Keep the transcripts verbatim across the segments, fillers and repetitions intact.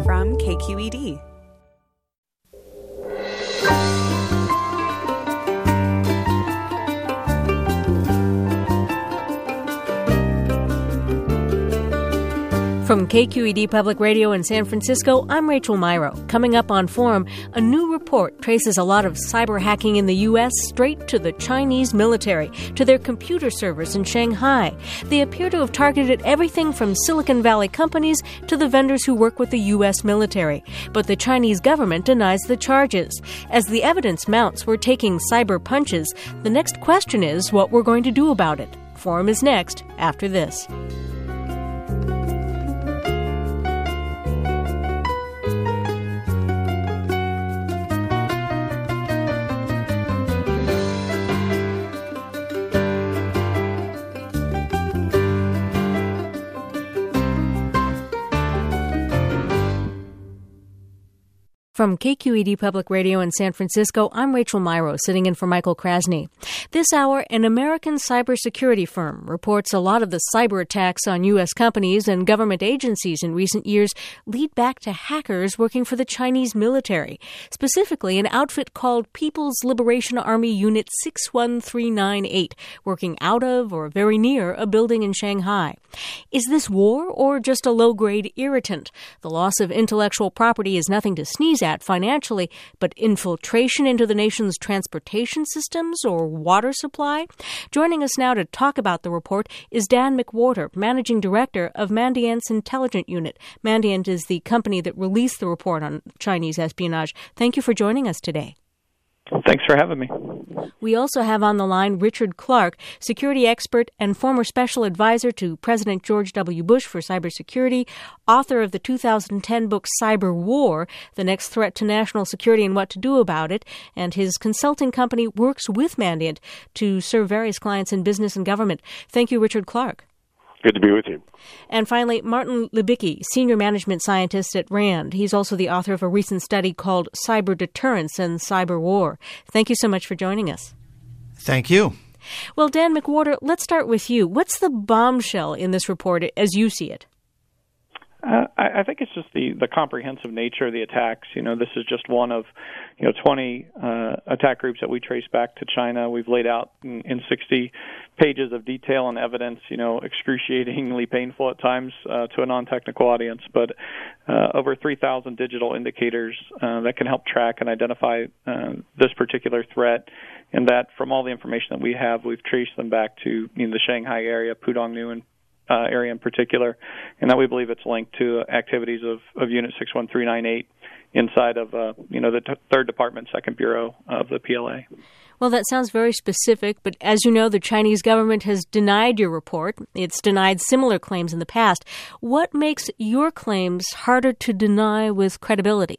from K Q E D. From K Q E D Public Radio in San Francisco, I'm Rachel Myrow. Coming up on Forum, a new report traces a lot of cyber hacking in the U S straight to the Chinese military, to their computer servers in Shanghai. They appear to have targeted everything from Silicon Valley companies to the vendors who work with the U S military. But the Chinese government denies the charges. As the evidence mounts, we're taking cyber punches. The next question is what we're going to do about it. Forum is next, after this. From K Q E D Public Radio in San Francisco, I'm Rachel Myrow, sitting in for Michael Krasny. This hour, an American cybersecurity firm reports a lot of the cyber attacks on U S companies and government agencies in recent years lead back to hackers working for the Chinese military, specifically an outfit called People's Liberation Army Unit six one three nine eight, working out of or very near a building in Shanghai. Is this war or just a low-grade irritant? The loss of intellectual property is nothing to sneeze at financially, but infiltration into the nation's transportation systems or water supply? Joining us now to talk about the report is Dan McWhorter, Managing Director of Mandiant's Intelligence Unit. Mandiant is the company that released the report on Chinese espionage. Thank you for joining us today. Thanks for having me. We also have on the line Richard Clarke, security expert and former special advisor to President George W. Bush for cybersecurity, author of the two thousand ten book Cyber War, The Next Threat to National Security and What to Do About It, and his consulting company works with Mandiant to serve various clients in business and government. Thank you, Richard Clarke. Good to be with you. And finally, Martin Libicki, Senior Management Scientist at RAND. He's also the author of a recent study called Cyber Deterrence and Cyber War. Thank you so much for joining us. Thank you. Well, Dan McWhorter, let's start with you. What's the bombshell in this report as you see it? Uh, I, I think it's just the, the comprehensive nature of the attacks. You know, this is just one of, you know, twenty uh, attack groups that we trace back to China. We've laid out in, in sixty pages of detail and evidence, you know, excruciatingly painful at times uh, to a non-technical audience, but uh, over three thousand digital indicators uh, that can help track and identify uh, this particular threat. And that from all the information that we have, we've traced them back to, you know, the Shanghai area, Pudong Nguyen Uh, area in particular, and that we believe it's linked to activities of, of Unit six one three nine eight inside of, uh, you know, the t- third Department, Second Bureau of the P L A. Well, that sounds very specific, but as you know, the Chinese government has denied your report. It's denied similar claims in the past. What makes your claims harder to deny with credibility?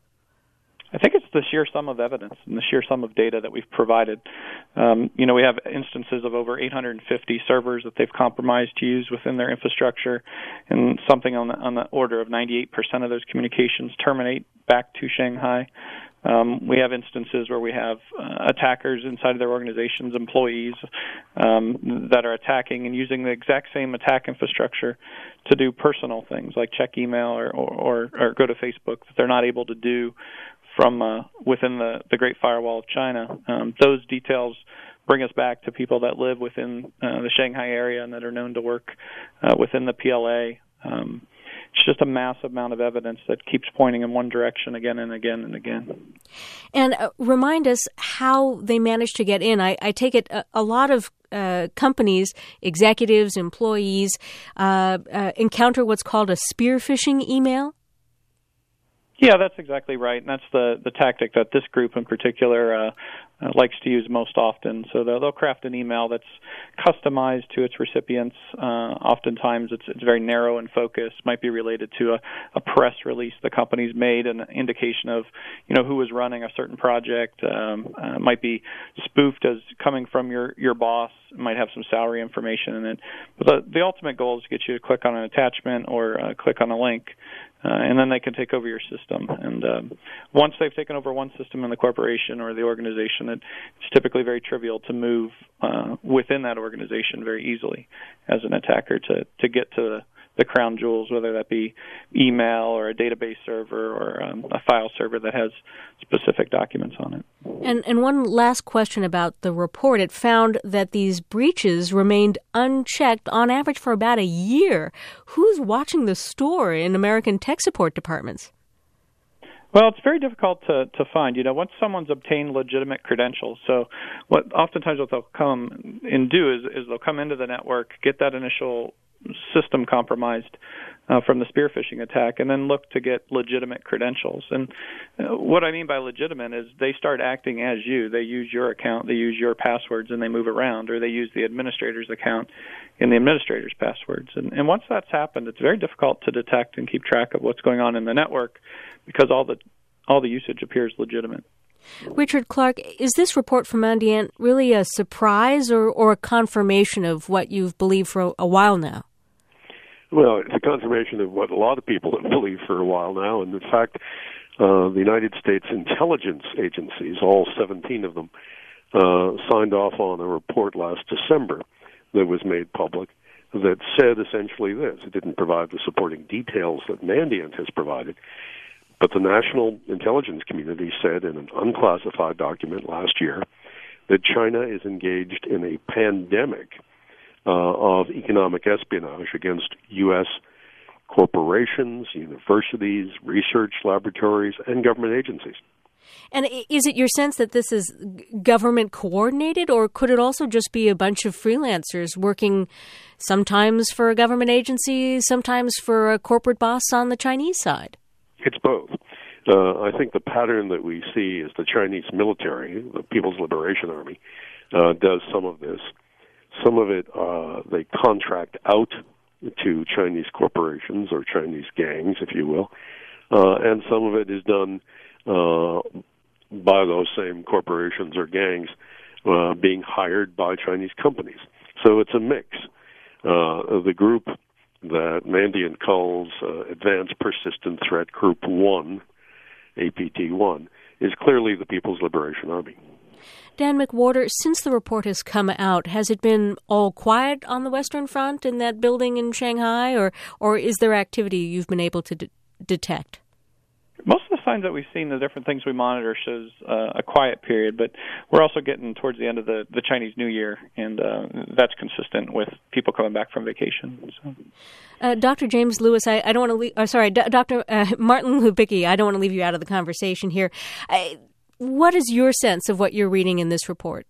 I think it's the sheer sum of evidence and the sheer sum of data that we've provided. Um, you know, we have instances of over eight hundred fifty servers that they've compromised to use within their infrastructure, and something on the, on the order of ninety-eight percent of those communications terminate back to Shanghai. Um, we have instances where we have uh, attackers inside of their organizations, employees, um, that are attacking and using the exact same attack infrastructure to do personal things like check email or, or, or go to Facebook that they're not able to do from uh, within the, the Great Firewall of China. Um, those details bring us back to people that live within uh, the Shanghai area and that are known to work uh, within the P L A. Um, it's just a massive amount of evidence that keeps pointing in one direction again and again and again. And uh, remind us how they managed to get in. I, I take it a, a lot of uh, companies, executives, employees uh, uh, encounter what's called a spear phishing email. Yeah, that's exactly right, and that's the, the tactic that this group in particular uh, uh, likes to use most often. So they'll, they'll craft an email that's customized to its recipients. Uh, oftentimes it's, it's very narrow in focus, might be related to a, a press release the company's made, an indication of, you know, who is running a certain project. Um, uh, might be spoofed as coming from your, your boss, might have some salary information in it. But the, the ultimate goal is to get you to click on an attachment or uh, click on a link. Uh, and then they can take over your system. And um, once they've taken over one system in the corporation or the organization, it, it's typically very trivial to move uh, within that organization very easily as an attacker to, to get to the, the crown jewels, whether that be email or a database server or um, a file server that has specific documents on it. And and one last question about the report. It found that these breaches remained unchecked on average for about a year. Who's watching the store in American tech support departments? Well, it's very difficult to, to find. You know, once someone's obtained legitimate credentials, so what oftentimes what they'll come and do is, is they'll come into the network, get that initial system compromised uh, from the spear phishing attack, and then look to get legitimate credentials. And uh, what I mean by legitimate is they start acting as you. They use your account, they use your passwords, and they move around, or they use the administrator's account and the administrator's passwords. And, and once that's happened, it's very difficult to detect and keep track of what's going on in the network because all the all the usage appears legitimate. Richard Clark, is this report from Mandiant really a surprise or, or a confirmation of what you've believed for a, a while now? Well, it's a confirmation of what a lot of people have believed for a while now. And in fact, uh, the United States intelligence agencies, all seventeen of them, uh, signed off on a report last December that was made public that said essentially this. It didn't provide the supporting details that Mandiant has provided, but the national intelligence community said in an unclassified document last year that China is engaged in a pandemic uh, of economic espionage against U S corporations, universities, research laboratories, and government agencies. And is it your sense that this is government coordinated, or could it also just be a bunch of freelancers working sometimes for a government agency, sometimes for a corporate boss on the Chinese side? It's both. Uh, I think the pattern that we see is the Chinese military, the People's Liberation Army, uh, does some of this. Some of it uh, they contract out to Chinese corporations or Chinese gangs, if you will, uh, and some of it is done uh, by those same corporations or gangs uh, being hired by Chinese companies. So it's a mix. Uh, the group that Mandiant calls uh, Advanced Persistent Threat Group one, A P T one, is clearly the People's Liberation Army. Dan McWhorter, since the report has come out, has it been all quiet on the Western Front in that building in Shanghai, or, or is there activity you've been able to d- detect? Most of the signs that we've seen, the different things we monitor, shows uh, a quiet period, but we're also getting towards the end of the, the Chinese New Year, and uh, that's consistent with people coming back from vacation. So. Uh, Doctor James Lewis, I, I don't want to leave, uh, sorry, D- Doctor Uh, Martin Lubicki, I don't want to leave you out of the conversation here. I, what is your sense of what you're reading in this report?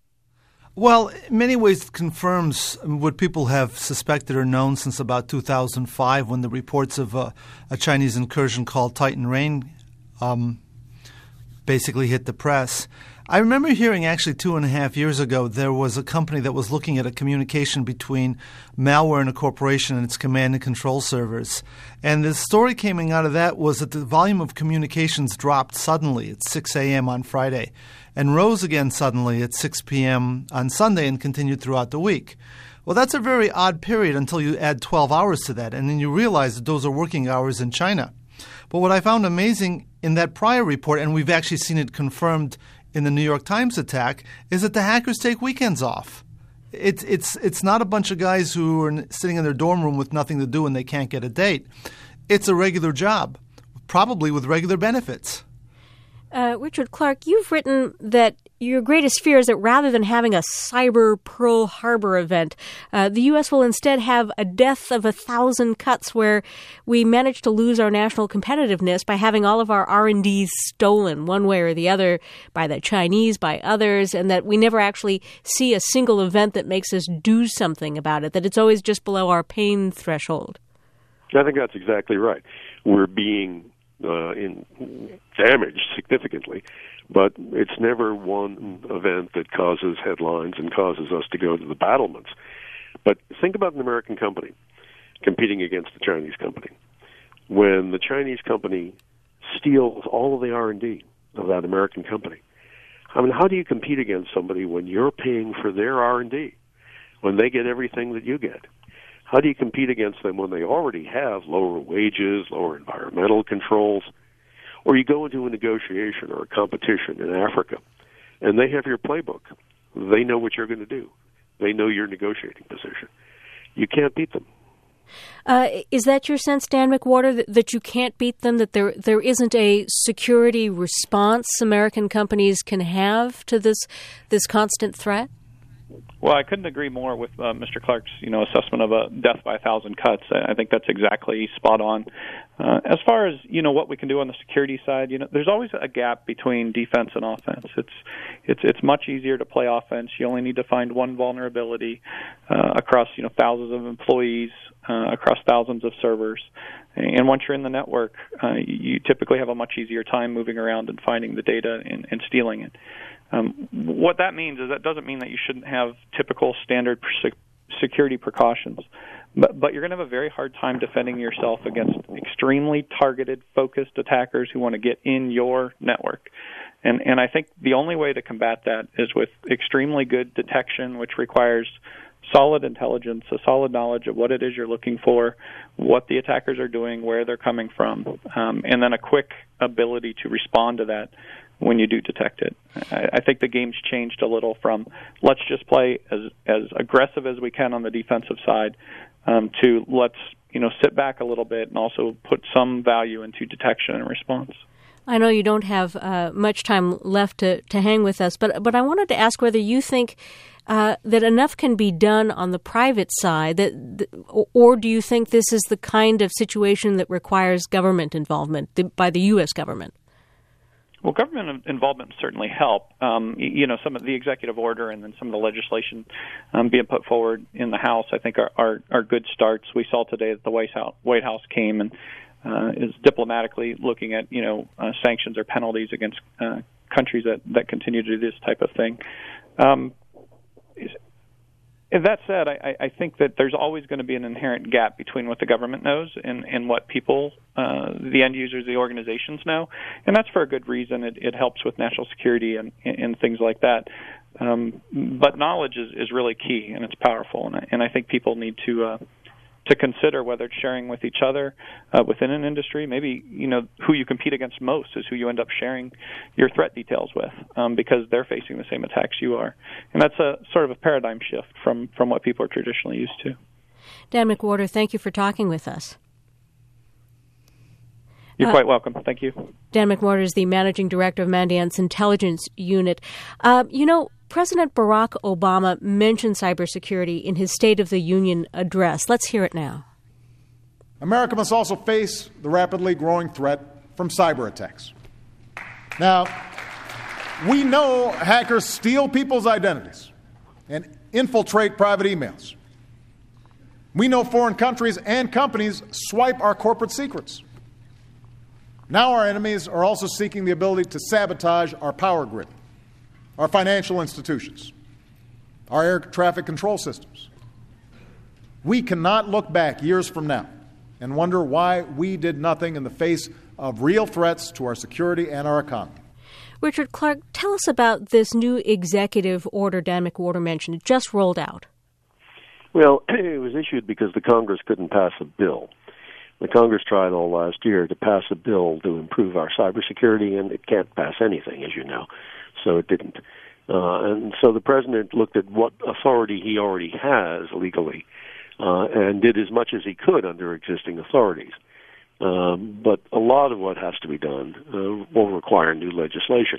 Well, in many ways it confirms what people have suspected or known since about two thousand five when the reports of a, a Chinese incursion called Titan Rain um, basically hit the press. I remember hearing actually two and a half years ago there was a company that was looking at a communication between malware in a corporation and its command and control servers. And the story coming out of that was that the volume of communications dropped suddenly at six a.m. on Friday and rose again suddenly at six p.m. on Sunday and continued throughout the week. Well, that's a very odd period until you add twelve hours to that, and then you realize that those are working hours in China. But what I found amazing in that prior report, and we've actually seen it confirmed in the New York Times attack, is that the hackers take weekends off. It's it's it's not a bunch of guys who are sitting in their dorm room with nothing to do and they can't get a date. It's a regular job, probably with regular benefits. Uh, Richard Clark, you've written that your greatest fear is that rather than having a cyber Pearl Harbor event, uh, the U S will instead have a death of a thousand cuts where we manage to lose our national competitiveness by having all of our R and D stolen one way or the other by the Chinese, by others, and that we never actually see a single event that makes us do something about it, that it's always just below our pain threshold. I think that's exactly right. We're being Uh, in damaged significantly, but it's never one event that causes headlines and causes us to go to the battlements. But think about an American company competing against the Chinese company. When the Chinese company steals all of the R and D of that American company, I mean, how do you compete against somebody when you're paying for their R and D, when they get everything that you get? How do you compete against them when they already have lower wages, lower environmental controls? Or you go into a negotiation or a competition in Africa, and they have your playbook. They know what you're going to do. They know your negotiating position. You can't beat them. Uh, is that your sense, Dan McWhorter, that, that you can't beat them, that there there isn't a security response American companies can have to this this constant threat? Well, I couldn't agree more with uh, Mister Clark's, you know, assessment of a death by a thousand cuts. I, I think that's exactly spot on. Uh, as far as, you know, what we can do on the security side, you know, there's always a gap between defense and offense. It's it's it's much easier to play offense. You only need to find one vulnerability uh, across, you know, thousands of employees, uh, across thousands of servers. And once you're in the network, uh, you typically have a much easier time moving around and finding the data and, and stealing it. Um, what that means is that doesn't mean that you shouldn't have typical standard security precautions, but, but you're going to have a very hard time defending yourself against extremely targeted, focused attackers who want to get in your network. And, and I think the only way to combat that is with extremely good detection, which requires solid intelligence, a solid knowledge of what it is you're looking for, what the attackers are doing, where they're coming from, um, and then a quick ability to respond to that when you do detect it. I, I think the game's changed a little from let's just play as as aggressive as we can on the defensive side um, to let's you know sit back a little bit and also put some value into detection and response. I know you don't have uh, much time left to, to hang with us, but but I wanted to ask whether you think uh, that enough can be done on the private side, that, or do you think this is the kind of situation that requires government involvement by the U S government? Well, government involvement certainly help. Um, you know, some of the executive order and then some of the legislation um, being put forward in the House, I think, are, are, are good starts. We saw today that the White House, White House came and uh, is diplomatically looking at, you know, uh, sanctions or penalties against uh, countries that, that continue to do this type of thing. Um, That said, I, I think that there's always going to be an inherent gap between what the government knows and, and what people, uh, the end users, the organizations know, and that's for a good reason. It, it helps with national security and, and things like that. Um, but knowledge is, is really key, and it's powerful, and I, and I think people need to uh, to consider whether it's sharing with each other uh, within an industry. Maybe, you know, who you compete against most is who you end up sharing your threat details with um, because they're facing the same attacks you are. And that's a sort of a paradigm shift from, from what people are traditionally used to. Dan McWhorter, thank you for talking with us. You're uh, quite welcome. Thank you. Dan McWhorter is the managing director of Mandiant's intelligence unit. Uh, you know, President Barack Obama mentioned cybersecurity in his State of the Union address. Let's hear it now. America must also face the rapidly growing threat from cyber attacks. Now, we know hackers steal people's identities and infiltrate private emails. We know foreign countries and companies swipe our corporate secrets. Now our enemies are also seeking the ability to sabotage our power grid, our financial institutions, our air traffic control systems. We cannot look back years from now and wonder why we did nothing in the face of real threats to our security and our economy. Richard Clark, tell us about this new executive order Dan McWhorter mentioned. It just rolled out. Well, it was issued because the Congress couldn't pass a bill. The Congress tried all last year to pass a bill to improve our cybersecurity, and it can't pass anything, as you know, so it didn't. Uh, and so the president looked at what authority he already has legally uh, and did as much as he could under existing authorities. Um, but a lot of what has to be done uh, will require new legislation.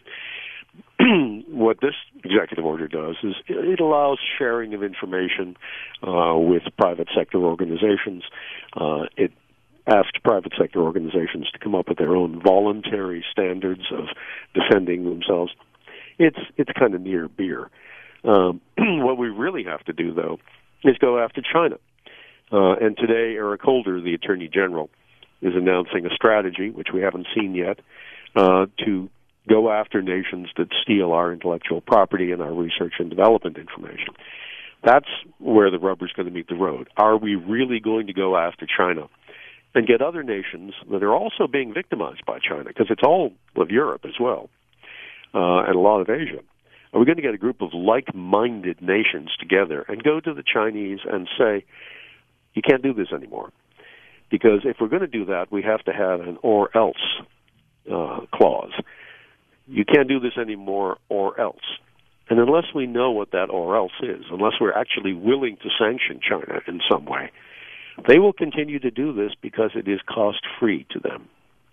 What this executive order does is it allows sharing of information uh, with private sector organizations. Uh, it asked private sector organizations to come up with their own voluntary standards of defending themselves. It's it's kind of near beer. Um, what we really have to do, though, is go after China. Uh, and today, Eric Holder, the Attorney General, is announcing a strategy, which we haven't seen yet, uh, to go after nations that steal our intellectual property and our research and development information. That's where the rubber's going to meet the road. Are we really going to go after China and get other nations that are also being victimized by China, because it's all of Europe as well, uh, and a lot of Asia? Are we going to get a group of like-minded nations together and go to the Chinese and say, you can't do this anymore? Because if we're going to do that, we have to have an or-else uh, clause. You can't do this anymore or else. And unless we know what that or else is, unless we're actually willing to sanction China in some way, They will continue to do this because it is cost-free to them.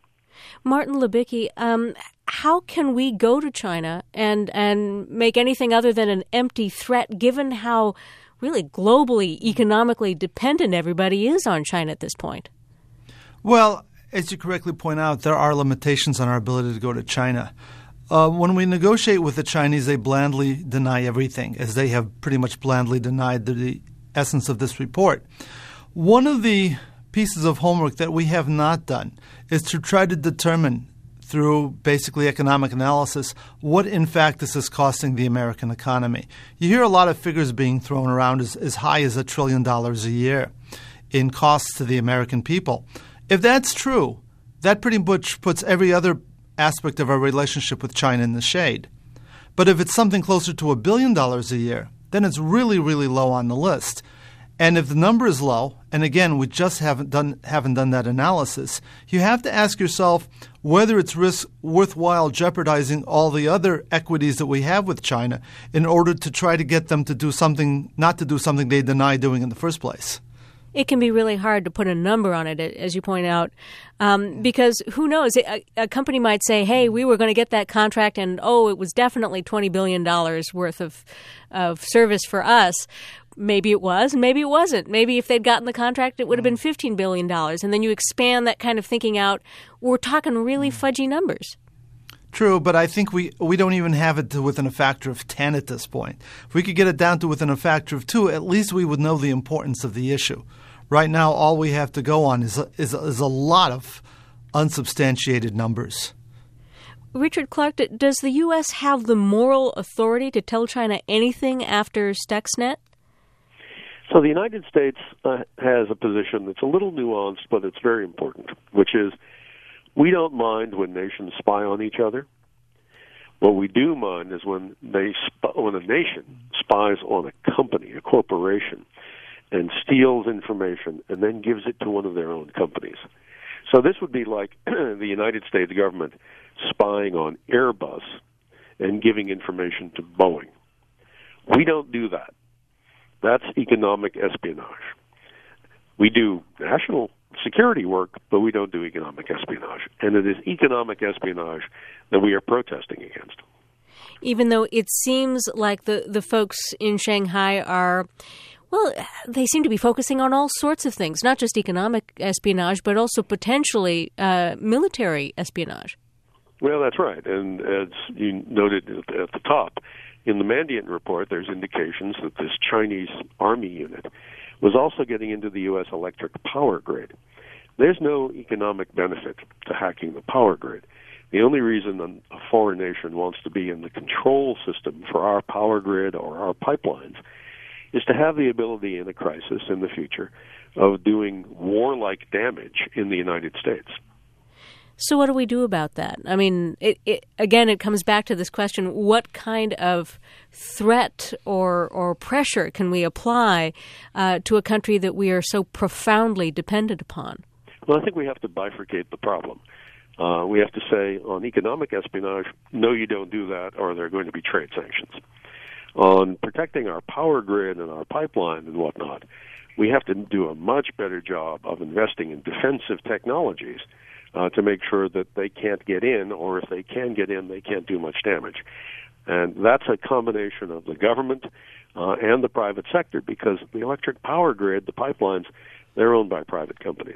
Martin Libicki, um, how can we go to China and and make anything other than an empty threat, given how really globally, economically dependent everybody is on China at this point? Well, as you correctly point out, there are limitations on our ability to go to China. Uh, when we negotiate with the Chinese, they blandly deny everything, as they have pretty much blandly denied the, the essence of this report. One of the pieces of homework that we have not done is to try to determine through basically economic analysis what in fact this is costing the American economy. You hear a lot of figures being thrown around as, as high as a trillion dollars a year in costs to the American people. If that's true, that pretty much puts every other aspect of our relationship with China in the shade. But if it's something closer to a billion dollars a year, then it's really, really low on the list. And if the number is low, and again, we just haven't done haven't done that analysis, you have to ask yourself whether it's risk worthwhile jeopardizing all the other equities that we have with China in order to try to get them to do something, not to do something they deny doing in the first place. It can be really hard to put a number on it, as you point out, um, because who knows? A, a company might say, hey, we were going to get that contract, and, oh, it was definitely twenty billion dollars worth of, of service for us. Maybe it was, and maybe it wasn't. Maybe if they'd gotten the contract, it would have been fifteen billion dollars. And then you expand that kind of thinking out. We're talking really fudgy numbers. True, but I think we, we don't even have it to within a factor of ten at this point. If we could get it down to within a factor of two, at least we would know the importance of the issue. Right now, all we have to go on is a, is a, is a lot of unsubstantiated numbers. Richard Clark, does the U S have the moral authority to tell China anything after Stuxnet? So the United States uh, has a position that's a little nuanced, but it's very important, which is we don't mind when nations spy on each other. What we do mind is when they sp- when a nation spies on a company, a corporation, and steals information and then gives it to one of their own companies. So this would be like the United States government spying on Airbus and giving information to Boeing. We don't do that. That's economic espionage. We do national security work, but we don't do economic espionage. And it is economic espionage that we are protesting against. Even though it seems like the, the folks in Shanghai are, well, they seem to be focusing on all sorts of things, not just economic espionage, but also potentially uh, military espionage. Well, that's right. And as you noted at the top, in the Mandiant report, there's indications that this Chinese army unit was also getting into the U S electric power grid. There's no economic benefit to hacking the power grid. The only reason a foreign nation wants to be in the control system for our power grid or our pipelines is to have the ability in a crisis in the future of doing warlike damage in the United States. So what do we do about that? I mean, it, it, again, it comes back to this question, what kind of threat or, or pressure can we apply uh, to a country that we are so profoundly dependent upon? Well, I think we have to bifurcate the problem. Uh, we have to say on economic espionage, no, you don't do that, or there are going to be trade sanctions. On protecting our power grid and our pipeline and whatnot, we have to do a much better job of investing in defensive technologies Uh, to make sure that they can't get in, or if they can get in, they can't do much damage. And that's a combination of the government uh, and the private sector, because the electric power grid, the pipelines, they're owned by private companies.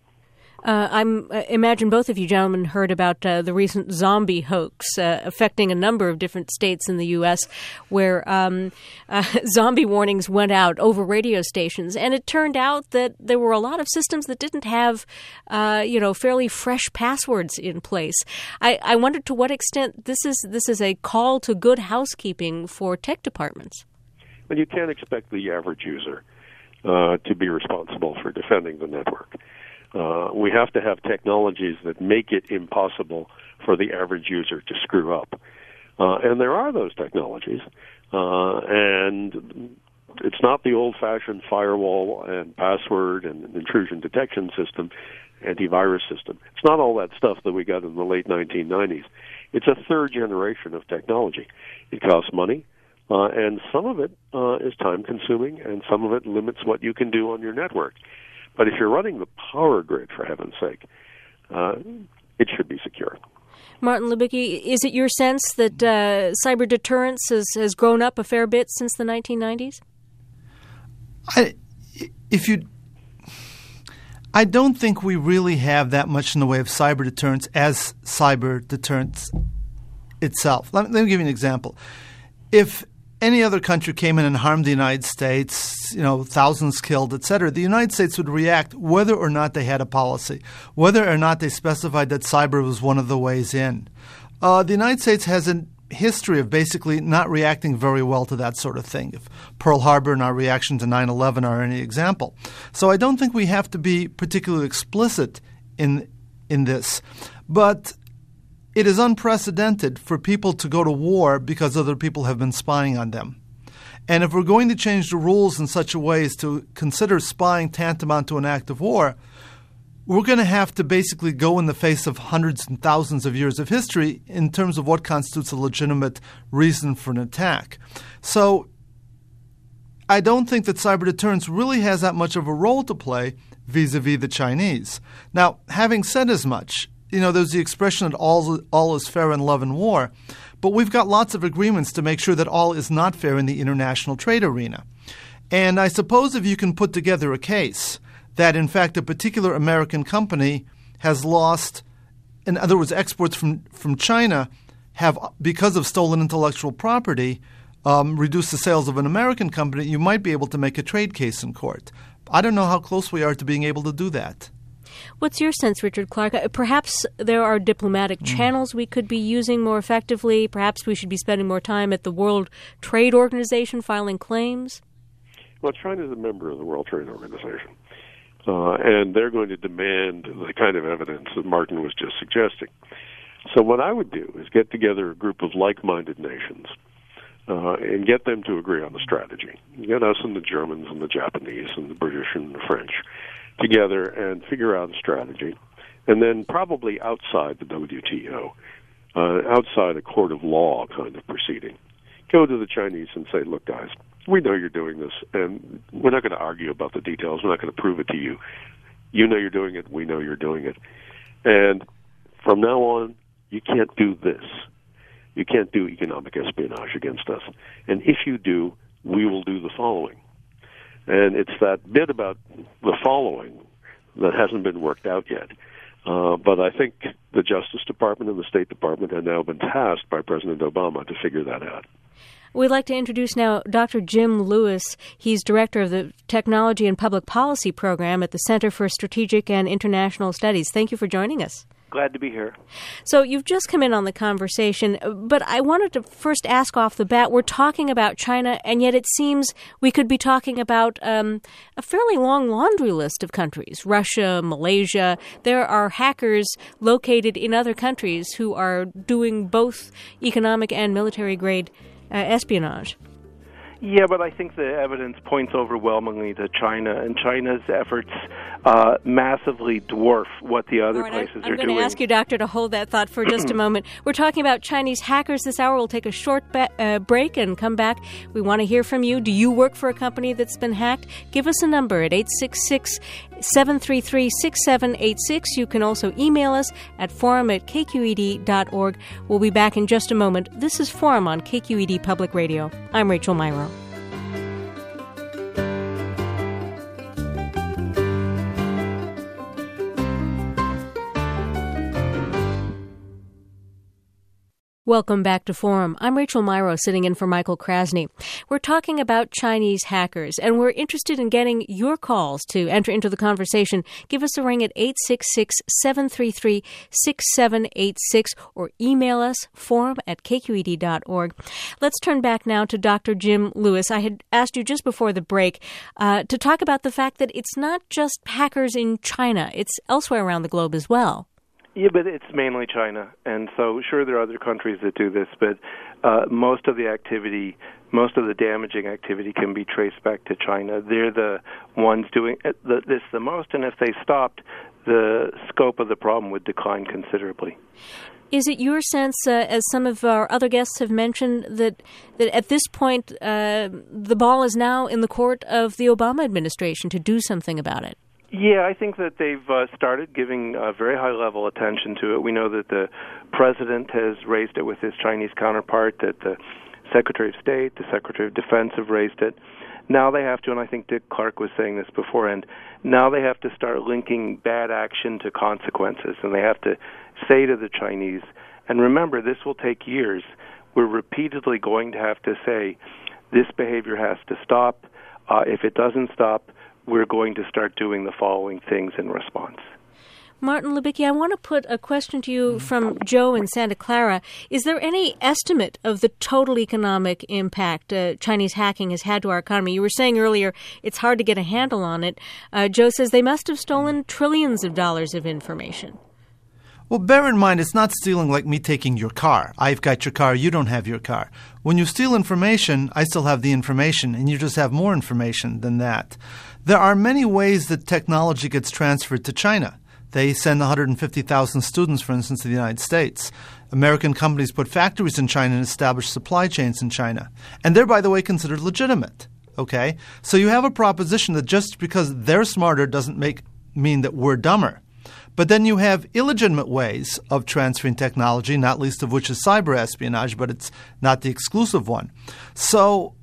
Uh, I'm uh, imagine both of you gentlemen heard about uh, the recent zombie hoax uh, affecting a number of different states in the U S where um, uh, zombie warnings went out over radio stations, and it turned out that there were a lot of systems that didn't have, uh, you know, fairly fresh passwords in place. I, I wonder to what extent this is this is a call to good housekeeping for tech departments. But you can't expect the average user uh, to be responsible for defending the network. Uh, we have to have technologies that make it impossible for the average user to screw up. Uh, and there are those technologies. Uh, and it's not the old-fashioned firewall and password and intrusion detection system, antivirus system. It's not all that stuff that we got in the late nineteen nineties. It's a third generation of technology. It costs money, uh, and some of it uh, is time-consuming, and some of it limits what you can do on your network. But if you're running the power grid, for heaven's sake, uh, it should be secure. Martin Libicki, is it your sense that uh, cyber deterrence has, has grown up a fair bit since the nineteen nineties? I, if you, I don't think we really have that much in the way of cyber deterrence as cyber deterrence itself. Let me, let me give you an example. If any other country came in and harmed the United States, you know, thousands killed, et cetera, the United States would react whether or not they had a policy, whether or not they specified that cyber was one of the ways in. Uh, the United States has a history of basically not reacting very well to that sort of thing. If Pearl Harbor and our reaction to nine eleven are any example. So I don't think we have to be particularly explicit in in this. But it is unprecedented for people to go to war because other people have been spying on them. And if we're going to change the rules in such a way as to consider spying tantamount to an act of war, we're going to have to basically go in the face of hundreds and thousands of years of history in terms of what constitutes a legitimate reason for an attack. So I don't think that cyber deterrence really has that much of a role to play vis-a-vis the Chinese. Now, having said as much, you know, there's the expression that all, all is fair in love and war, but we've got lots of agreements to make sure that all is not fair in the international trade arena. And I suppose if you can put together a case that, in fact, a particular American company has lost, in other words, exports from, from China have, because of stolen intellectual property, um, reduced the sales of an American company, you might be able to make a trade case in court. I don't know how close we are to being able to do that. What's your sense, Richard Clarke? Perhaps there are diplomatic mm. channels we could be using more effectively. Perhaps we should be spending more time at the World Trade Organization filing claims. Well, China is a member of the World Trade Organization, uh, and they're going to demand the kind of evidence that Martin was just suggesting. So what I would do is get together a group of like-minded nations uh, and get them to agree on the strategy. Get us and the Germans and the Japanese and the British and the French together and figure out a strategy, and then probably outside the W T O, uh, outside a court of law kind of proceeding, go to the Chinese and say, look, guys, we know you're doing this, and we're not going to argue about the details. We're not going to prove it to you. You know you're doing it. We know you're doing it. And from now on, you can't do this. You can't do economic espionage against us. And if you do, we will do the following. And it's that bit about the following that hasn't been worked out yet. Uh, but I think the Justice Department and the State Department have now been tasked by President Obama to figure that out. We'd like to introduce now Doctor Jim Lewis. He's director of the Technology and Public Policy Program at the Center for Strategic and International Studies. Thank you for joining us. Glad to be here. So you've just come in on the conversation, but I wanted to first ask off the bat, we're talking about China, and yet it seems we could be talking about um, a fairly long laundry list of countries. Russia, Malaysia. There are hackers located in other countries who are doing both economic and military-grade uh, espionage. Yeah, but I think the evidence points overwhelmingly to China, and China's efforts uh, massively dwarf what the other right, places I'm, are I'm doing. I'm going to ask you, Doctor, to hold that thought for just a moment. We're talking about Chinese hackers this hour. We'll take a short ba- uh, break and come back. We want to hear from you. Do you work for a company that's been hacked? Give us a number at eight six six, seven three three, six seven eight six. You can also email us at forum at k q e d dot org. We'll be back in just a moment. This is Forum on K Q E D Public Radio. I'm Rachel Myrow. Welcome back to Forum. I'm Rachel Myrow, sitting in for Michael Krasny. We're talking about Chinese hackers, and we're interested in getting your calls to enter into the conversation. Give us a ring at eight six six, seven three three, six seven eight six or email us, forum at k q e d dot org. Let's turn back now to Doctor Jim Lewis. I had asked you just before the break uh, to talk about the fact that it's not just hackers in China. It's elsewhere around the globe as well. Yeah, but it's mainly China, and so sure there are other countries that do this, but uh, most of the activity, most of the damaging activity can be traced back to China. They're the ones doing this the most, and if they stopped, the scope of the problem would decline considerably. Is it your sense, uh, as some of our other guests have mentioned, that, that at this point uh, the ball is now in the court of the Obama administration to do something about it? Yeah, I think that they've uh, started giving uh, very high-level attention to it. We know that the president has raised it with his Chinese counterpart, that the Secretary of State, the Secretary of Defense have raised it. Now they have to, and I think Dick Clark was saying this beforehand, now they have to start linking bad action to consequences, and they have to say to the Chinese, and remember, this will take years, we're repeatedly going to have to say, this behavior has to stop. Uh, if it doesn't stop, we're going to start doing the following things in response. Martin Libicki, I want to put a question to you from Joe in Santa Clara. Is there any estimate of the total economic impact uh, Chinese hacking has had to our economy? You were saying earlier it's hard to get a handle on it. Uh, Joe says they must have stolen trillions of dollars of information. Well, bear in mind, it's not stealing like me taking your car. I've got your car, you don't have your car. When you steal information, I still have the information, and you just have more information than that. There are many ways that technology gets transferred to China. They send one hundred fifty thousand students, for instance, to the United States. American companies put factories in China and establish supply chains in China. And they're, by the way, considered legitimate. Okay? So you have a proposition that just because they're smarter doesn't make mean that we're dumber. But then you have illegitimate ways of transferring technology, not least of which is cyber espionage, but it's not the exclusive one. So,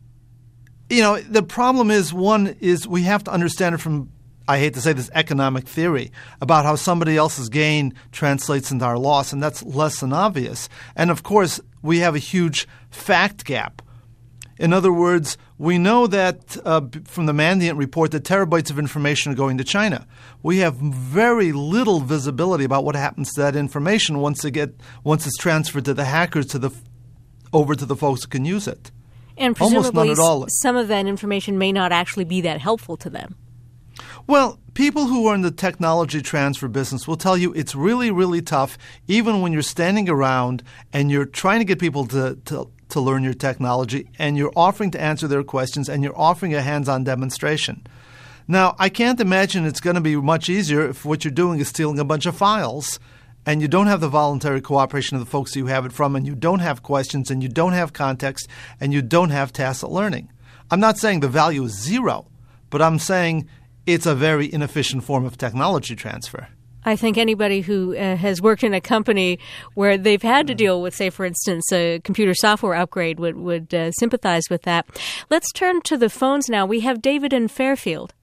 you know, the problem is, one is we have to understand it from, I hate to say this, economic theory about how somebody else's gain translates into our loss, and that's less than obvious. And, of course, we have a huge fact gap. In other words, we know that uh, from the Mandiant report that terabytes of information are going to China. We have very little visibility about what happens to that information once it get once it's transferred to the hackers to the over to the folks who can use it. And Almost none presumably at all. some of that information may not actually be that helpful to them. Well, people who are in the technology transfer business will tell you it's really, really tough, even when you're standing around and you're trying to get people to, to, to learn your technology and you're offering to answer their questions and you're offering a hands-on demonstration. Now, I can't imagine it's going to be much easier if what you're doing is stealing a bunch of files and you don't have the voluntary cooperation of the folks you have it from, and you don't have questions, and you don't have context, and you don't have tacit learning. I'm not saying the value is zero, but I'm saying it's a very inefficient form of technology transfer. I think anybody who uh, has worked in a company where they've had to deal with, say, for instance, a computer software upgrade would, would uh, sympathize with that. Let's turn to the phones now. We have David in Fairfield.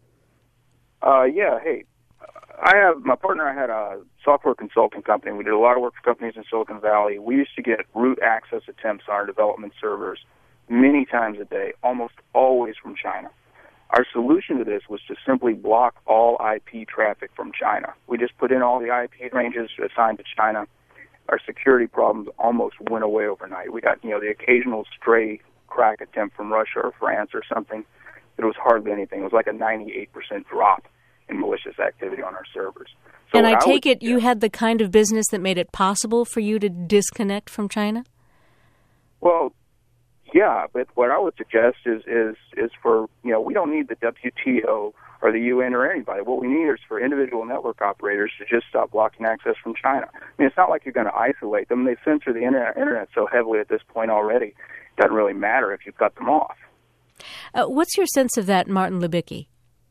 Uh, yeah, hey. I have my partner. I had a software consulting company. We did a lot of work for companies in Silicon Valley. We used to get root access attempts on our development servers many times a day, almost always from China. Our solution to this was to simply block all I P traffic from China. We just put in all the I P ranges assigned to China. Our security problems almost went away overnight. We got, you know, the occasional stray crack attempt from Russia or France or something, but it was hardly anything. It was like a ninety-eight percent drop in malicious activity on our servers. So and I take would, it you yeah. had the kind of business that made it possible for you to disconnect from China? Well, yeah, but what I would suggest is is is for, you know, we don't need the W T O or the U N or anybody. What we need is for individual network operators to just stop blocking access from China. I mean, it's not like you're going to isolate them. They censor the internet, internet so heavily at this point already. It doesn't really matter if you cut them off. Uh, what's your sense of that, Martin Libicki?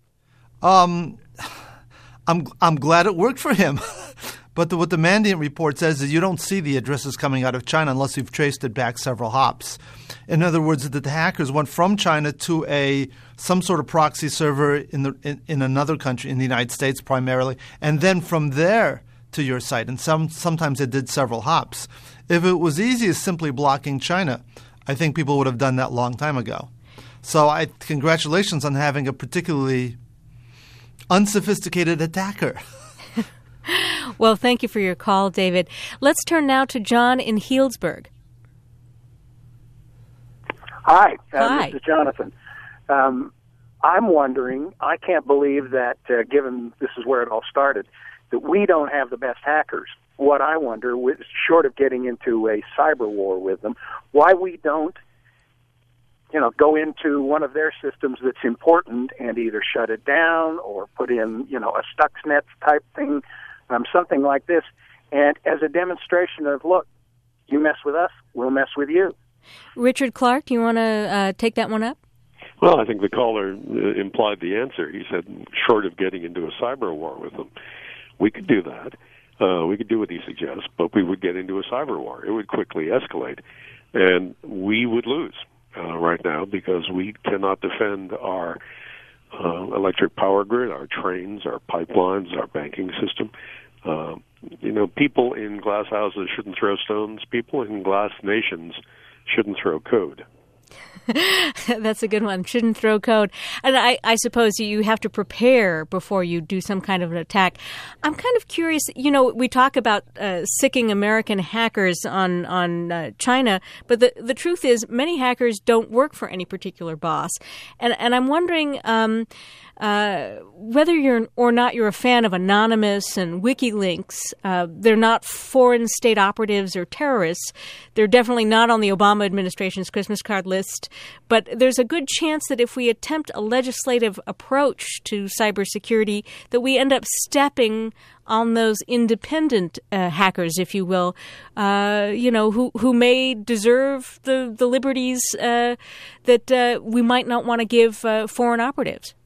Um, I'm I'm glad it worked for him. But the, what the Mandiant report says is you don't see the addresses coming out of China unless you've traced it back several hops. In other words, that the hackers went from China to a some sort of proxy server in the in, in another country, in the United States primarily, and then from there to your site. And some sometimes it did several hops. If it was easy as simply blocking China, I think people would have done that a long time ago. So I congratulations on having a particularly unsophisticated attacker. Well, thank you for your call, David. Let's turn now to John in Healdsburg. Hi, uh, Hi. this is Jonathan. Um, I'm wondering, I can't believe that, uh, given this is where it all started, that we don't have the best hackers. What I wonder, with, short of getting into a cyber war with them, why we don't, you know, go into one of their systems that's important and either shut it down or put in, you know, a Stuxnet type thing, um, something like this, and as a demonstration of, look, you mess with us, we'll mess with you. Richard Clark, do you want to uh, take that one up? Well, I think the caller uh, implied the answer. He said, short of getting into a cyber war with them, we could do that. Uh, we could do what he suggests, but we would get into a cyber war. It would quickly escalate, and we would lose uh, right now because we cannot defend our uh, electric power grid, our trains, our pipelines, our banking system. Uh, you know, people in glass houses shouldn't throw stones. People in glass nations shouldn't throw code. That's a good one. Shouldn't throw code. And I, I suppose you have to prepare before you do some kind of an attack. I'm kind of curious, you know, we talk about uh, sicking American hackers on, on uh, China, but the, the truth is many hackers don't work for any particular boss. And, and I'm wondering um, uh, whether you're or not you're a fan of Anonymous and WikiLeaks. Uh, they're not foreign state operatives or terrorists. They're definitely not on the Obama administration's Christmas card list. But there's a good chance that if we attempt a legislative approach to cybersecurity, that we end up stepping on those independent uh, hackers, if you will, uh, you know, who who may deserve the the liberties uh, that uh, we might not want to give uh, foreign operatives.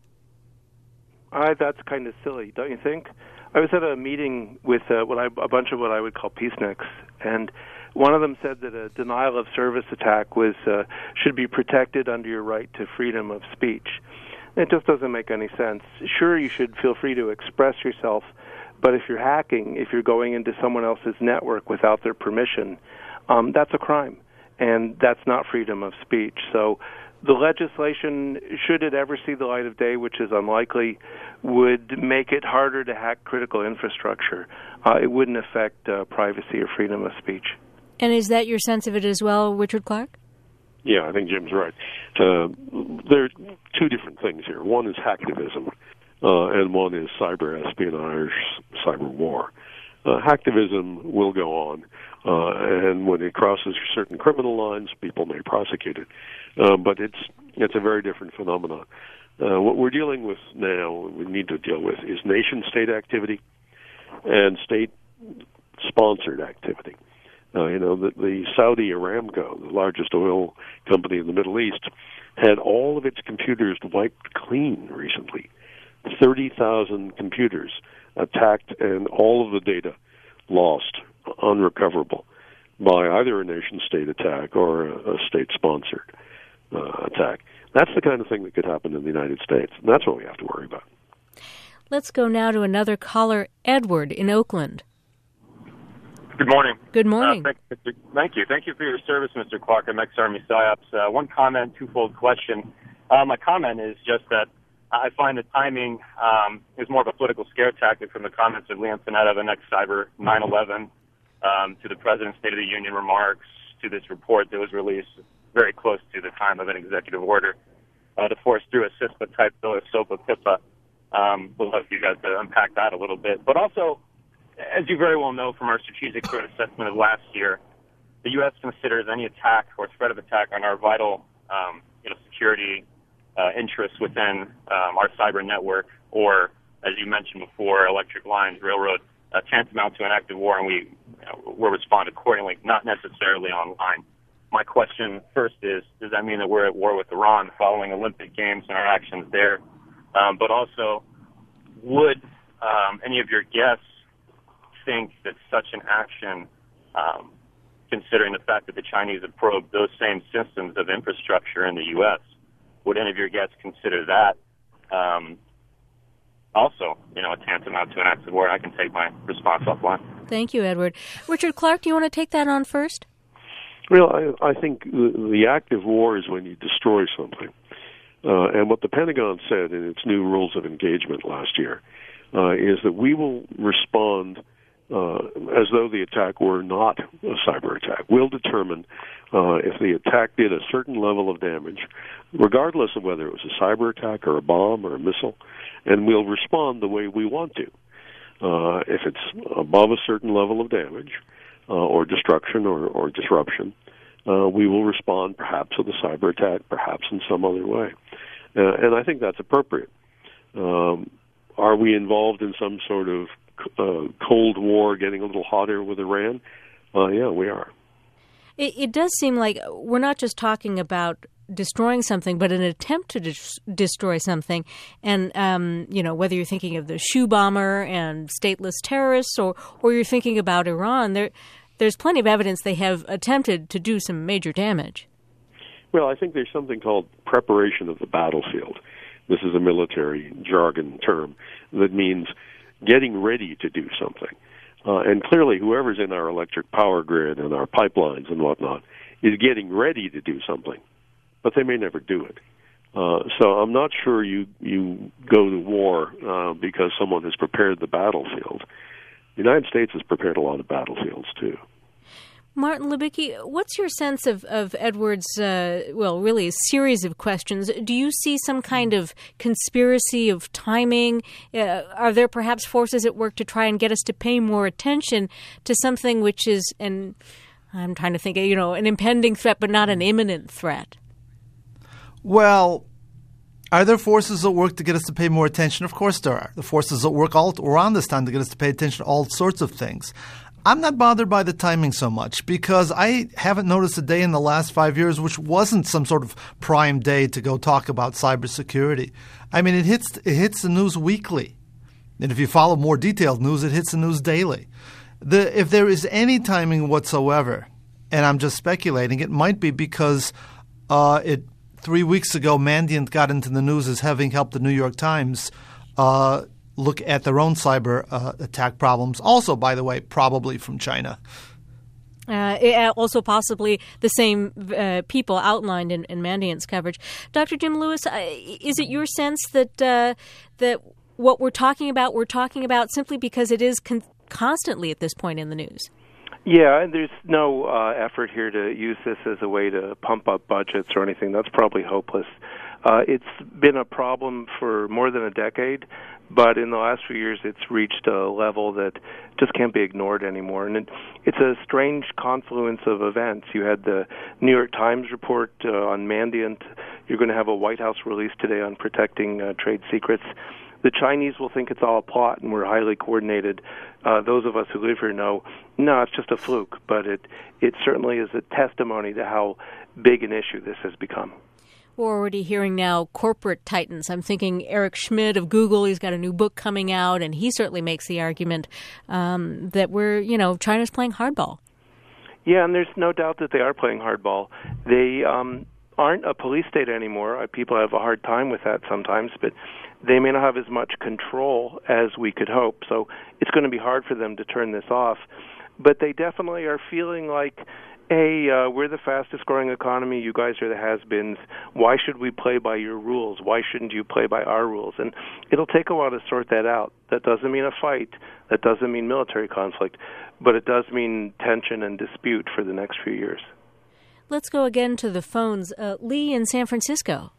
Uh, that's kind of silly, don't you think? I was at a meeting with uh, what I, a bunch of what I would call peaceniks, and one of them said that a denial of service attack was uh, should be protected under your right to freedom of speech. It just doesn't make any sense. Sure, you should feel free to express yourself, but if you're hacking, if you're going into someone else's network without their permission, um, that's a crime, and that's not freedom of speech. So the legislation, should it ever see the light of day, which is unlikely, would make it harder to hack critical infrastructure. Uh, it wouldn't affect uh, privacy or freedom of speech. And is that your sense of it as well, Richard Clark? Yeah, I think Jim's right. Uh, there are two different things here. One is hacktivism, uh, and one is cyber espionage, cyber war. Uh, hacktivism will go on, uh, and when it crosses certain criminal lines, people may prosecute it. Uh, but it's it's a very different phenomenon. Uh, what we're dealing with now, we need to deal with, is nation-state activity and state-sponsored activity. Uh, you know, the, the Saudi Aramco, the largest oil company in the Middle East, had all of its computers wiped clean recently. thirty thousand computers attacked and all of the data lost, unrecoverable, by either a nation-state attack or a, a state-sponsored uh, attack. That's the kind of thing that could happen in the United States, and that's what we have to worry about. Let's go now to another caller, Edward in Oakland. Good morning. Good morning. Uh, thank, Mister thank you. Thank you for your service, Mister Clark. I'm ex-Army PsyOps. Uh, one comment, twofold question. Uh, my comment is just that I find the timing um, is more of a political scare tactic from the comments of Leon Panetta, the next cyber nine eleven, um, to the President's State of the Union remarks, to this report that was released very close to the time of an executive order uh, to force through a CISPA-type bill or SOPA PIPA. Um, we'll love you guys to unpack that a little bit. But also, as you very well know from our strategic threat assessment of last year, the U S considers any attack or threat of attack on our vital um, you know, security uh, interests within um, our cyber network, or, as you mentioned before, electric lines, railroad, uh, tantamount to an active war, and we you know, will respond accordingly, not necessarily online. My question first is, does that mean that we're at war with Iran following Olympic Games and our actions there? Um, but also, would um, any of your guests think that such an action, um, considering the fact that the Chinese have probed those same systems of infrastructure in the U S, would any of your guests consider that um, also, you know, a tantamount to an act of war? I can take my response offline. Thank you, Edward. Richard Clark, do you want to take that on first? Well, I, I think the, the act of war is when you destroy something. Uh, and what the Pentagon said in its new rules of engagement last year uh, is that we will respond Uh, as though the attack were not a cyber attack. We'll determine uh, if the attack did a certain level of damage, regardless of whether it was a cyber attack or a bomb or a missile, and we'll respond the way we want to. Uh, if it's above a certain level of damage uh, or destruction or, or disruption, uh, we will respond perhaps with a cyber attack, perhaps in some other way. Uh, and I think that's appropriate. Um, are we involved in some sort of Uh, Cold War getting a little hotter with Iran? Uh, yeah, we are. It, it does seem like we're not just talking about destroying something, but an attempt to dis- destroy something. And, um, you know, whether you're thinking of the shoe bomber and stateless terrorists or, or you're thinking about Iran, there, there's plenty of evidence they have attempted to do some major damage. Well, I think there's something called preparation of the battlefield. This is a military jargon term that means getting ready to do something. Uh, and clearly, whoever's in our electric power grid and our pipelines and whatnot is getting ready to do something, but they may never do it. Uh, so I'm not sure you, you go to war uh, because someone has prepared the battlefield. The United States has prepared a lot of battlefields, too. Martin Libicki, what's your sense of, of Edward's, uh, well, really a series of questions? Do you see some kind of conspiracy of timing? Uh, are there perhaps forces at work to try and get us to pay more attention to something which is, and I'm trying to think, you know, an impending threat, but not an imminent threat? Well, are there forces at work to get us to pay more attention? Of course there are. The forces at work all around this time to get us to pay attention to all sorts of things. I'm not bothered by the timing so much because I haven't noticed a day in the last five years which wasn't some sort of prime day to go talk about cybersecurity. I mean, it hits it hits the news weekly. And if you follow more detailed news, it hits the news daily. The, if there is any timing whatsoever, and I'm just speculating, it might be because uh, it three weeks ago Mandiant got into the news as having helped the New York Times uh look at their own cyber uh, attack problems. Also, by the way, probably from China. Uh, also possibly the same uh, people outlined in, in Mandiant's coverage. Doctor Jim Lewis, uh, is it your sense that uh, that what we're talking about, we're talking about simply because it is con- constantly at this point in the news? Yeah, and there's no uh, effort here to use this as a way to pump up budgets or anything. That's probably hopeless. Uh, it's been a problem for more than a decade, but in the last few years it's reached a level that just can't be ignored anymore. And it, it's a strange confluence of events. You had the New York Times report uh, on Mandiant. You're going to have a White House release today on protecting uh, trade secrets. The Chinese will think it's all a plot and we're highly coordinated. Uh, those of us who live here know, no, it's just a fluke, but it, it certainly is a testimony to how big an issue this has become. We're already hearing now corporate titans. I'm thinking Eric Schmidt of Google. He's got a new book coming out, and he certainly makes the argument um, that we're, you know, China's playing hardball. Yeah, and there's no doubt that they are playing hardball. They um, aren't a police state anymore. People have a hard time with that sometimes, but they may not have as much control as we could hope. So it's going to be hard for them to turn this off. But they definitely are feeling like, hey, uh, we're the fastest growing economy. You guys are the has-beens. Why should we play by your rules? Why shouldn't you play by our rules? And it'll take a while to sort that out. That doesn't mean a fight. That doesn't mean military conflict. But it does mean tension and dispute for the next few years. Let's go again to the phones. Uh, Lee in San Francisco.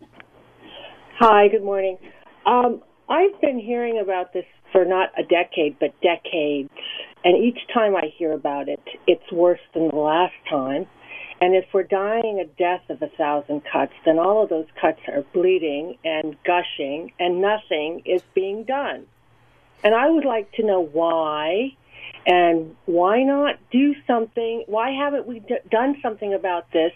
Hi, good morning. Um, I've been hearing about this for not a decade, but decades. And each time I hear about it, it's worse than the last time. And if we're dying a death of a thousand cuts, then all of those cuts are bleeding and gushing, and nothing is being done. And I would like to know why, and why not do something? Why haven't we d- done something about this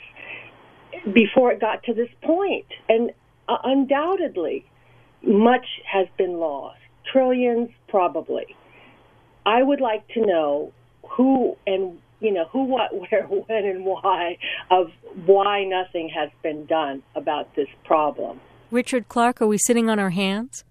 before it got to this point? And uh, undoubtedly, much has been lost. Trillions, probably. I would like to know who and, you know, who, what, where, when, and why of why nothing has been done about this problem. Richard Clark, are we sitting on our hands?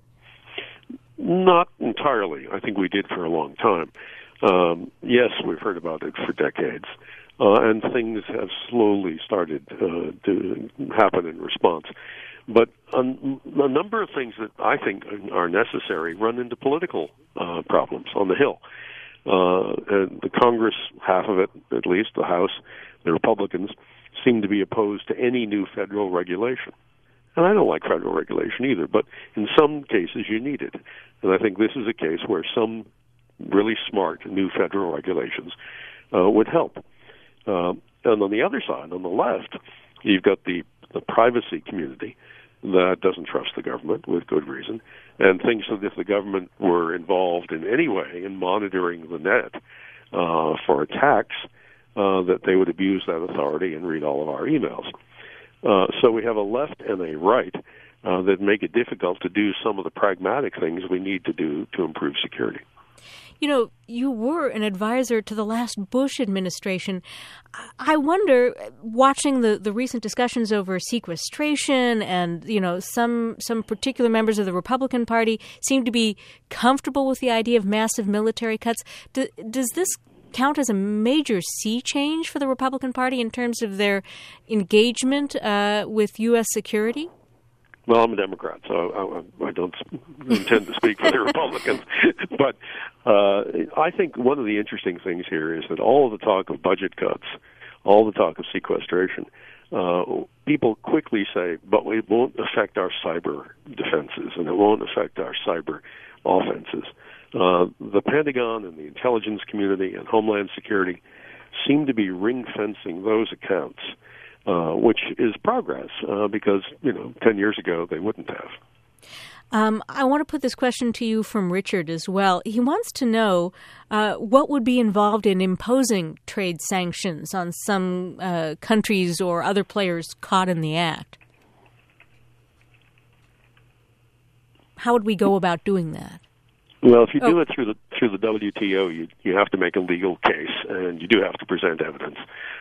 Not entirely. I think we did for a long time. Um, yes, we've heard about it for decades, uh, and things have slowly started uh, to happen in response. But a, a number of things that I think are necessary run into political uh, problems on the Hill. Uh, and the Congress, half of it at least, the House, the Republicans, seem to be opposed to any new federal regulation. And I don't like federal regulation either, but in some cases you need it. And I think this is a case where some really smart new federal regulations uh, would help. Uh, and on the other side, on the left, you've got the, the privacy community that doesn't trust the government with good reason and thinks that if the government were involved in any way in monitoring the net uh, for attacks, uh, that they would abuse that authority and read all of our emails. Uh, so we have a left and a right uh, that make it difficult to do some of the pragmatic things we need to do to improve security. You know, you were an advisor to the last Bush administration. I wonder, watching the, the recent discussions over sequestration and, you know, some some particular members of the Republican Party seem to be comfortable with the idea of massive military cuts. Do, does this count as a major sea change for the Republican Party in terms of their engagement uh, with U S security? Well, I'm a Democrat, so I, I don't intend to speak for the Republicans. But uh, I think one of the interesting things here is that all of the talk of budget cuts, all the talk of sequestration, uh, people quickly say, but it won't affect our cyber defenses and it won't affect our cyber offenses. Uh, the Pentagon and the intelligence community and Homeland Security seem to be ring-fencing those accounts. Uh, which is progress, uh, because, you know, ten years ago they wouldn't have. Um, I want to put this question to you from Richard as well. He wants to know uh, what would be involved in imposing trade sanctions on some uh, countries or other players caught in the act. How would we go about doing that? Well, if you do oh. it through the through the W T O, you you have to make a legal case, and you do have to present evidence.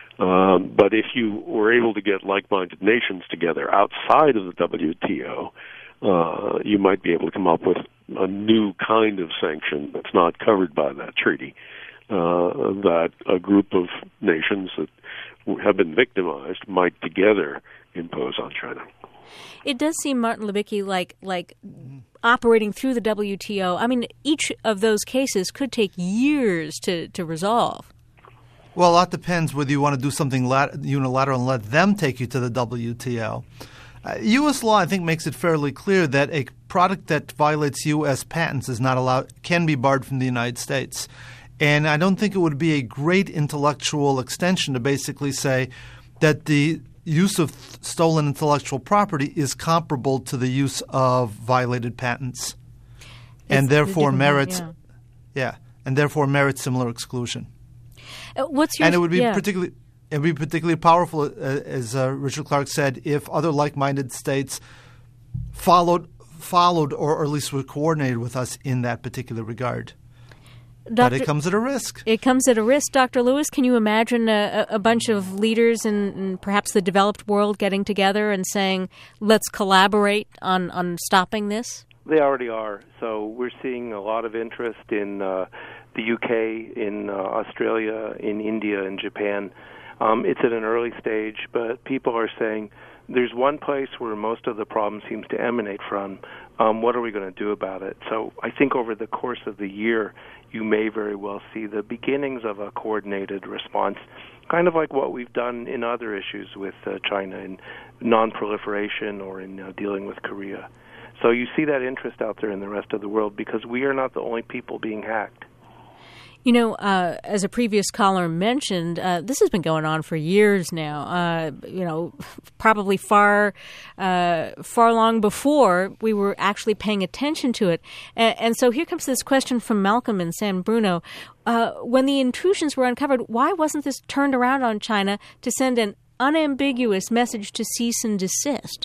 Um, but if you were able to get like-minded nations together outside of the W T O, uh, you might be able to come up with a new kind of sanction that's not covered by that treaty, uh, that a group of nations that have been victimized might together impose on China. It does seem, Martin Libicki, like like operating through the W T O. I mean, each of those cases could take years to, to resolve. Well, a lot depends whether you want to do something lat- unilateral and let them take you to the W T O. Uh, U S law, I think, makes it fairly clear that a product that violates U S patents is not allowed, can be barred from the United States. And I don't think it would be a great intellectual extension to basically say that the use of th- stolen intellectual property is comparable to the use of violated patents, and it's therefore merits, yeah. yeah, and therefore merits similar exclusion. Uh, what's your and it would be yeah. particularly it would be particularly powerful, uh, as uh, Richard Clark said, if other like-minded states followed followed or, or at least were coordinated with us in that particular regard. Doctor, but it comes at a risk. It comes at a risk. Doctor Lewis, can you imagine a, a bunch of leaders in, in perhaps the developed world getting together and saying, let's collaborate on, on stopping this? They already are. So we're seeing a lot of interest in uh, the U K, in uh, Australia, in India, and Japan. Um, it's at an early stage, but people are saying there's one place where most of the problem seems to emanate from. Um, what are we going to do about it? So I think over the course of the year, you may very well see the beginnings of a coordinated response, kind of like what we've done in other issues with uh, China in non-proliferation or in uh, dealing with Korea. So you see that interest out there in the rest of the world because we are not the only people being hacked. You know, uh, as a previous caller mentioned, uh, this has been going on for years now. Uh, you know, probably far, uh, far long before we were actually paying attention to it. And, and so here comes this question from Malcolm in San Bruno. Uh, when the intrusions were uncovered, why wasn't this turned around on China to send an unambiguous message to cease and desist?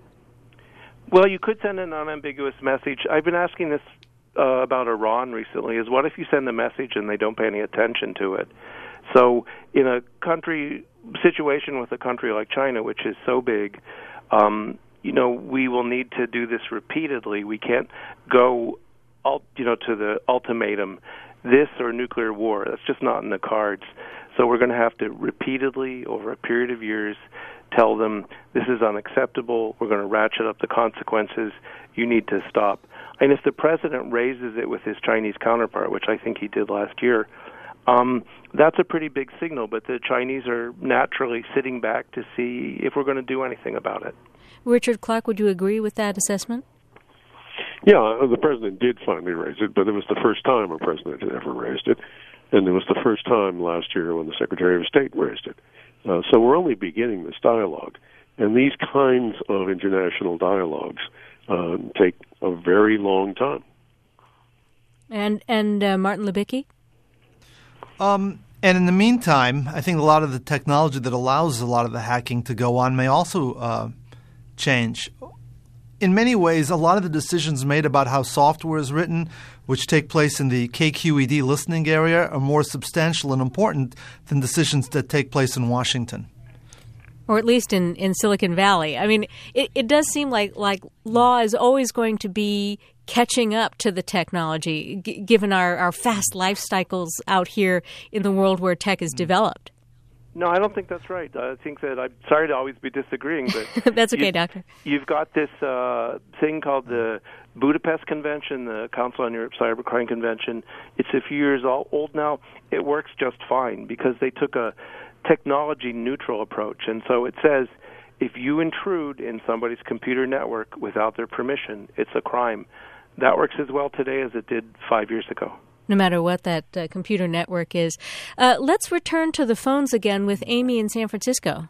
Well, you could send an unambiguous message. I've been asking this Uh, about Iran recently is what if you send a message and they don't pay any attention to it? So in a country situation with a country like China, which is so big, um, you know, we will need to do this repeatedly. We can't go, you know, to the ultimatum, this or nuclear war. That's just not in the cards. So we're going to have to repeatedly, over a period of years, tell them this is unacceptable. We're going to ratchet up the consequences. You need to stop. And if the president raises it with his Chinese counterpart, which I think he did last year, um, that's a pretty big signal. But the Chinese are naturally sitting back to see if we're going to do anything about it. Richard Clark, would you agree with that assessment? Yeah, the president did finally raise it, but it was the first time a president had ever raised it. And it was the first time last year when the Secretary of State raised it. Uh, so we're only beginning this dialogue. And these kinds of international dialogues uh, take a very long time. And and uh, Martin Libicki? Um, And in the meantime, I think a lot of the technology that allows a lot of the hacking to go on may also uh, change. In many ways, a lot of the decisions made about how software is written, which take place in the K Q E D listening area, are more substantial and important than decisions that take place in Washington. Or at least in, in Silicon Valley. I mean, it, it does seem like, like law is always going to be catching up to the technology, g- given our, our fast life cycles out here in the world where tech is developed. No, I don't think that's right. I think that I'm sorry to always be disagreeing, but that's okay, you, Doctor. You've got this uh, thing called the Budapest Convention, the Council on Europe Cybercrime Convention. It's a few years old now. It works just fine because they took a technology-neutral approach, and so it says if you intrude in somebody's computer network without their permission, it's a crime. That works as well today as it did five years ago. No matter what that uh, computer network is. Uh, let's return to the phones again with Amy in San Francisco.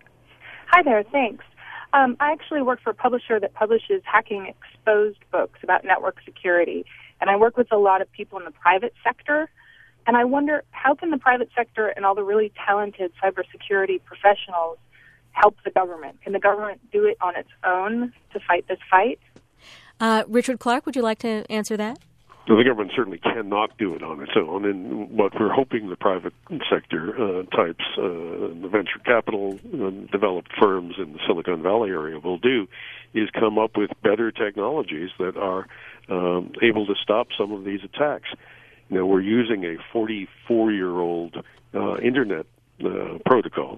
Hi there, thanks. Um, I actually work for a publisher that publishes hacking exposed books about network security, and I work with a lot of people in the private sector. And I wonder, how can the private sector and all the really talented cybersecurity professionals help the government? Can the government do it on its own to fight this fight? Uh, Richard Clark, would you like to answer that? Well, the government certainly cannot do it on its own, and what we're hoping the private sector uh, types, uh, the venture capital uh, developed firms in the Silicon Valley area will do, is come up with better technologies that are um, able to stop some of these attacks. You know, we're using a forty-four-year-old uh, Internet uh, protocol.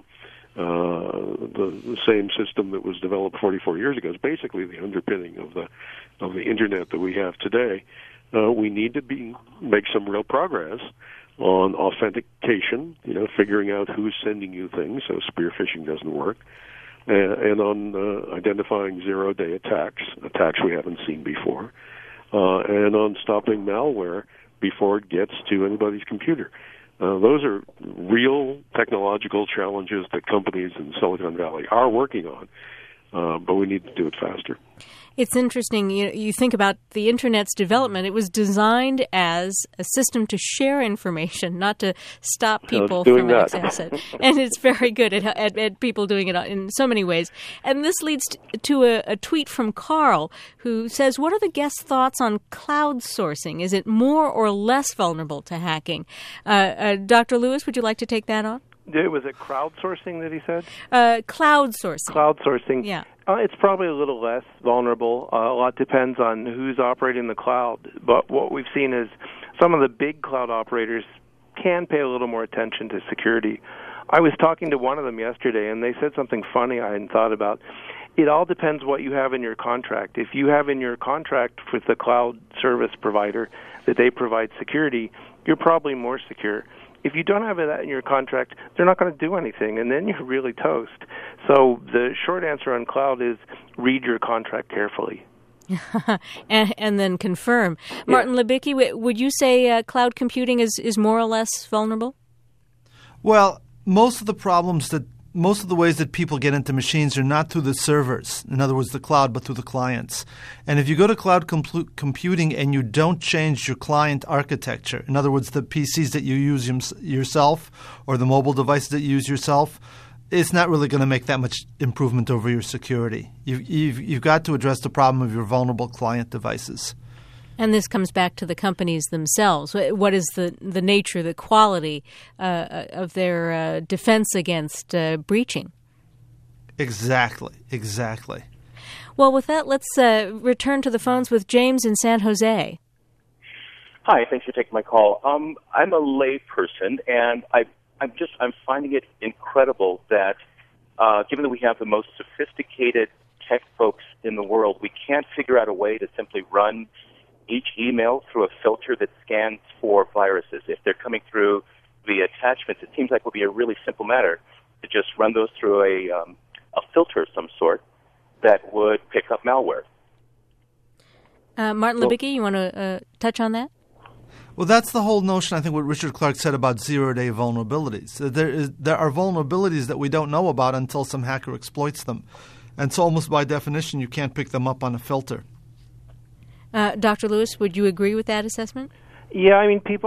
Uh, the, the same system that was developed forty-four years ago is basically the underpinning of the of the Internet that we have today. Uh, we need to be make some real progress on authentication, you know, figuring out who's sending you things so spear phishing doesn't work, and, and on uh, identifying zero-day attacks, attacks we haven't seen before, uh, and on stopping malware before it gets to anybody's computer. Uh, those are real technological challenges that companies in Silicon Valley are working on, uh, but we need to do it faster. It's interesting. You, you think about the Internet's development. It was designed as a system to share information, not to stop people from that. accessing it. And it's very good at, at, at people doing it in so many ways. And this leads to a, a tweet from Carl, who says, what are the guests' thoughts on cloud sourcing? Is it more or less vulnerable to hacking? Uh, uh, Doctor Lewis, would you like to take that on? Was it crowdsourcing that he said? Uh, cloud sourcing. Cloud sourcing. Yeah. Uh, it's probably a little less vulnerable. Uh, a lot depends on who's operating the cloud. But what we've seen is some of the big cloud operators can pay a little more attention to security. I was talking to one of them yesterday, and they said something funny I hadn't thought about. It all depends what you have in your contract. If you have in your contract with the cloud service provider that they provide security, you're probably more secure. If you don't have that in your contract, they're not going to do anything, and then you're really toast. So the short answer on cloud is read your contract carefully. and, and then confirm. Martin yeah. Libicki, would you say uh, cloud computing is, is more or less vulnerable? Well, most of the problems that most of the ways that people get into machines are not through the servers, in other words, the cloud, but through the clients. And if you go to cloud com- computing and you don't change your client architecture, in other words, the P Cs that you use yourself or the mobile devices that you use yourself, it's not really going to make that much improvement over your security. You've, you've, you've got to address the problem of your vulnerable client devices. And this comes back to the companies themselves. What is the, the nature, the quality uh, of their uh, defense against uh, breaching? Exactly, exactly. Well, with that, let's uh, return to the phones with James in San Jose. Hi, thanks for taking my call. Um, I'm a lay person, and I, I'm just I'm finding it incredible that, uh, given that we have the most sophisticated tech folks in the world, we can't figure out a way to simply run each email through a filter that scans for viruses. If they're coming through via attachments, it seems like it would be a really simple matter to just run those through a um, a filter of some sort that would pick up malware. Uh, Martin well, Libicki, you want to uh, touch on that? Well, that's the whole notion, I think, what Richard Clark said about zero-day vulnerabilities. There is, there are vulnerabilities that we don't know about until some hacker exploits them. And so almost by definition, you can't pick them up on a filter. Uh, Doctor Lewis, would you agree with that assessment? Yeah, I mean, people are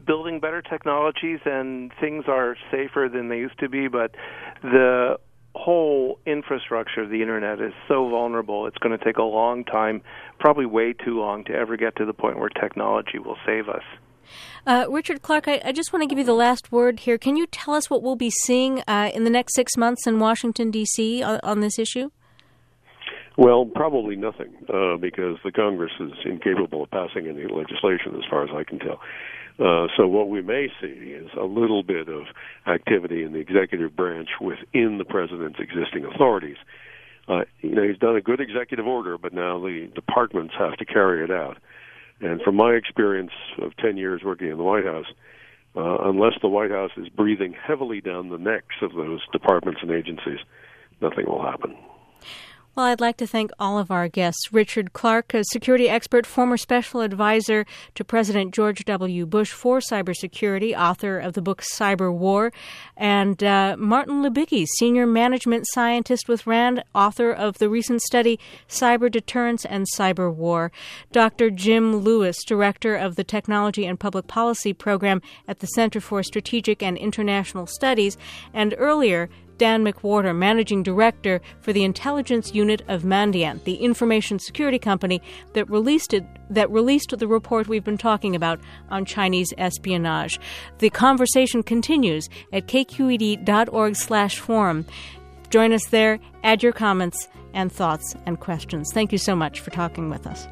building better technologies and things are safer than they used to be, but the whole infrastructure of the internet is so vulnerable. It's going to take a long time, probably way too long, to ever get to the point where technology will save us. Uh, Richard Clark, I, I just want to give you the last word here. Can you tell us what we'll be seeing uh, in the next six months in Washington, D C on, on this issue? Well, probably nothing, uh, because the Congress is incapable of passing any legislation, as far as I can tell. Uh, so what we may see is a little bit of activity in the executive branch within the president's existing authorities. Uh, you know, he's done a good executive order, but now the departments have to carry it out. And from my experience of ten years working in the White House, uh, unless the White House is breathing heavily down the necks of those departments and agencies, nothing will happen. Well, I'd like to thank all of our guests. Richard Clark, a security expert, former special advisor to President George W. Bush for cybersecurity, author of the book Cyber War, and uh, Martin Libicki, senior management scientist with RAND, author of the recent study Cyber Deterrence and Cyber War. Doctor Jim Lewis, director of the Technology and Public Policy Program at the Center for Strategic and International Studies, and earlier, Dan McWhorter, Managing Director for the Intelligence Unit of Mandiant, the information security company that released it, that released the report we've been talking about on Chinese espionage. The conversation continues at k q e d dot org slash forum. Join us there, add your comments and thoughts and questions. Thank you so much for talking with us.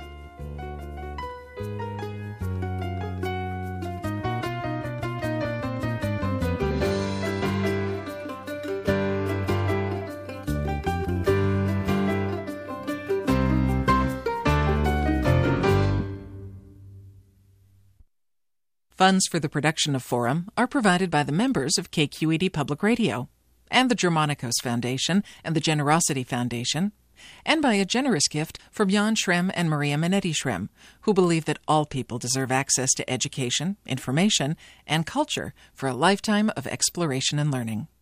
Funds for the production of Forum are provided by the members of K Q E D Public Radio, and the Germanicos Foundation and the Generosity Foundation, and by a generous gift from Jan Schrem and Maria Minetti Schrem, who believe that all people deserve access to education, information, and culture for a lifetime of exploration and learning.